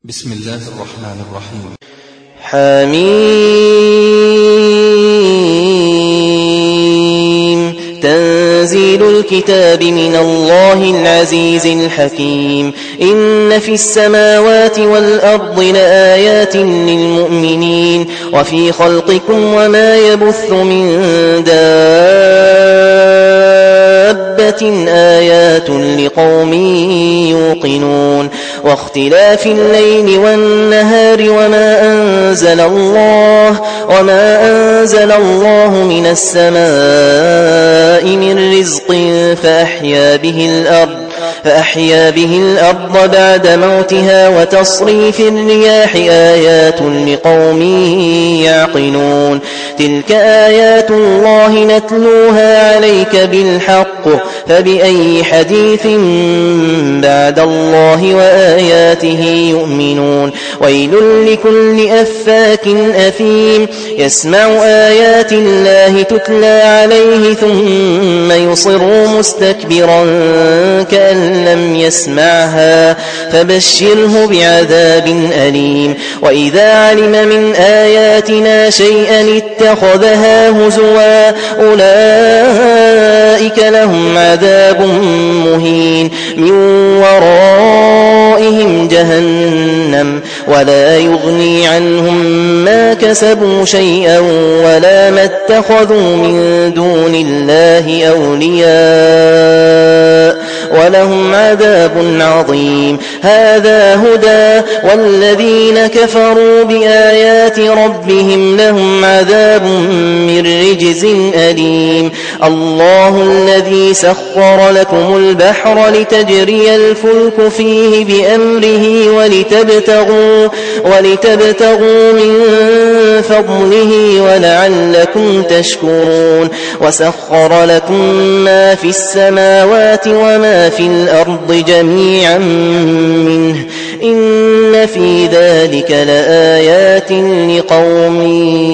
بسم الله الرحمن الرحيم. حميم. تنزيل الكتاب من الله العزيز الحكيم. إن في السماوات والأرض لآيات للمؤمنين وفي خلقكم وما يبث من دابة آيات لقوم يوقنون. واختلاف الليل والنهار وما أنزل الله من السماء من رزق فأحيا به الأرض بعد موتها وتصريف الرياح آيات لقوم يعقلون. تلك آيات الله نتلوها عليك بالحق فبأي حديث بعد الله وآياته يؤمنون. ويل لكل أفاك أثيم يسمع آيات الله تتلى عليه ثم يصر مستكبرا كأن لم يسمعها فبشره بعذاب أليم. وإذا علم من آياتنا شيئا اتخذها هزوا أولئك لهم عذاب مهين من ورائهم جهنم ولا يغني عنهم ما كسبوا شيئا ولا ما اتخذوا من دون الله أولياء ولهم عذاب عظيم. هذا هدى والذين كفروا بآيات ربهم لهم عذاب من رجز أليم. الله الذي سخر لكم البحر لتجري الفلك فيه بأمره ولتبتغوا من فضله ولعلكم تشكرون. وسخر لكم ما في السماوات وما في الأرض جميعا منه إن في ذلك لآيات لقوم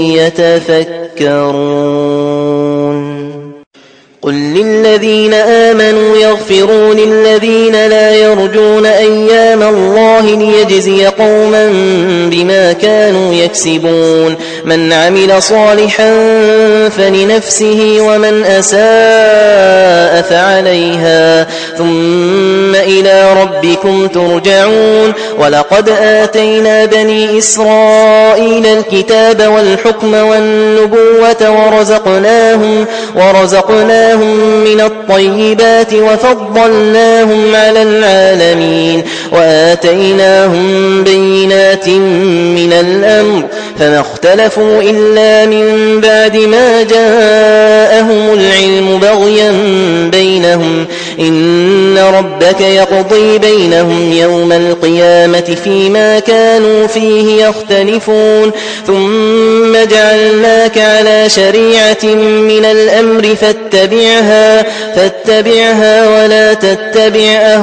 يتفكرون. قل للذين آمنوا يغفروا للذين لا يرجون أيام الله ليجزي قوما بما كانوا يكسبون. من عمل صالحا فلنفسه ومن أساء فعليها ثم إلى ربكم ترجعون. ولقد آتينا بني إسرائيل الكتاب والحكم والنبوة ورزقناهم من الطيبات وفضلناهم على العالمين وآتيناهم بينات من الأمر فما اختلفوا إلا من بعد ما جاءهم العلم بغيا بينهم. إن ربك يقضي بينهم يوم القيامة فيما كانوا فيه يختلفون. ثم جعلناك على شريعة من الأمر فاتبعها ولا تتبع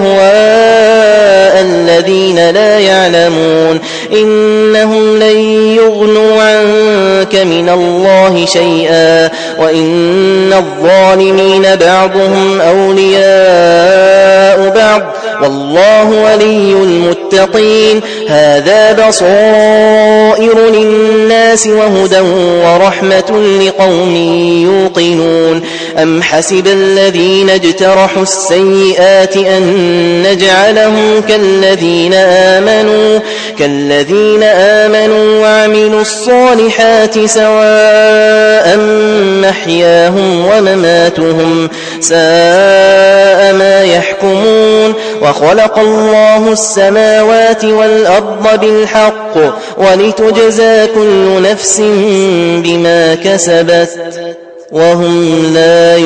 أهواء الذين لا يعلمون. إنهم لن يغنوا عنك من الله شيئا وإن الظالمين بعضهم أولياء بعض والله ولي المتقين. هذا بصائر للناس وهدى ورحمة لقوم يوقنون. أم حسب الذين اجترحوا السيئات أن نجعلهم كالذين آمنوا وعملوا الصالحات سواء محياهم ومماتهم ساء ما يحكمون. وخلق الله السماوات والأرض بالحق ولتجزى كل نفس بما كسبت وهم لا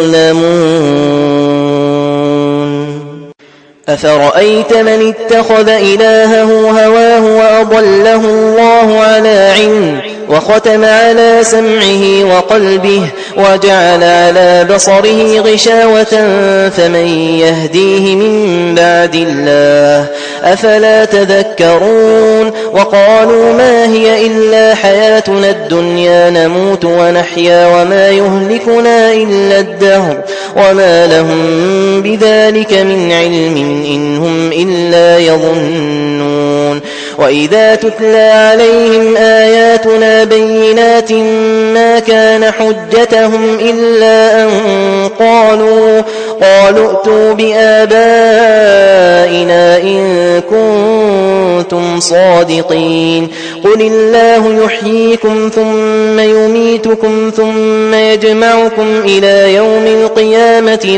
يظلمون. أفرأيت من اتخذ إلهه هواه وأضله الله على علم وختم على سمعه وقلبه وجعل على بصره غشاوة فمن يهديه من بعد الله أفلا تذكرون. وقالوا ما هي إلا حياتنا الدنيا نموت ونحيا وما يهلكنا إلا الدهر وما لهم بذلك من علم إن هم إلا يظنون. وإذا تتلى عليهم آياتنا بينات ما كان حجتهم إلا أن قالوا ائتوا بآبائنا إن كنتم صادقين قل الله يحييكم ثم يميتكم ثم يجمعكم إلى يوم القيامة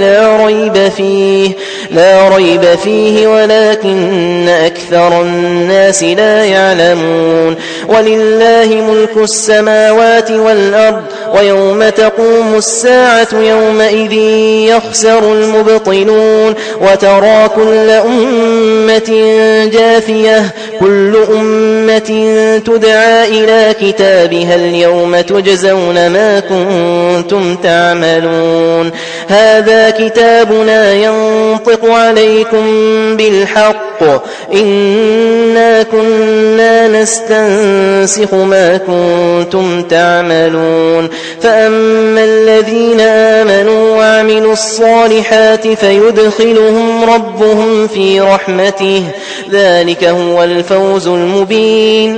لا ريب فيه ولكن أكثر الناس لا يعلمون ولله ملك السماوات والأرض ويوم تقوم الساعة يومئذ يخسر المبطلون وترى كل أمة جاثية كل أمة تدعى إلى كتابها اليوم تجزون ما كنتم تعملون هذا كتابنا ينطق عليكم بالحق إنا كنا نستنسخ ما كنتم تعملون فأما الذين آمنوا وعملوا الصالحات فيدخلهم ربهم في رحمته ذلك هو الفوز المبين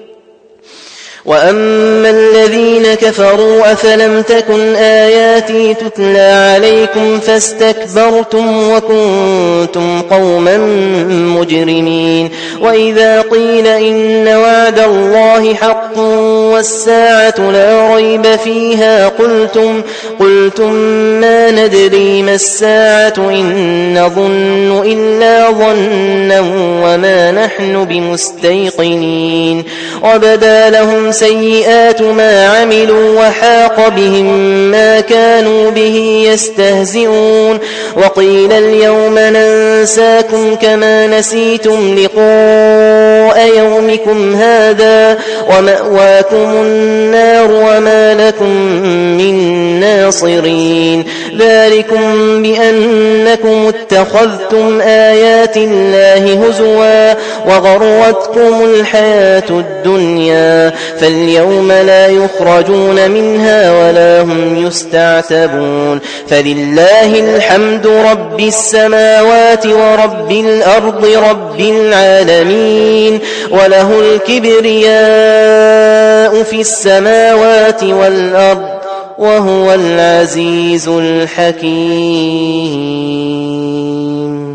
وأما الذين كفروا أفلم تكن آياتي تتلى عليكم فاستكبرتم وكنتم قوما مجرمين وإذا قيل إن وعد الله حق والساعة لا ريب فيها قلتم ما ندري ما الساعة إن نظن إلا ظنا وما نحن بمستيقنين وبدا لهم سيئات ما عملوا وحاق بهم ما كانوا به يستهزئون وقيل اليوم ننساكم كما نسيتم لقاء يومكم هذا ومأواكم النار وما لكم من ناصرين ذلكم بأنكم اتخذتم آيات الله هزوا وغرتكم الحياة الدنيا فاليوم لا يخرجون منها ولا هم يستعتبون فلله الحمد رب السماوات ورب الأرض رب العالمين وله الكبرياء في السماوات والأرض وهو العزيز الحكيم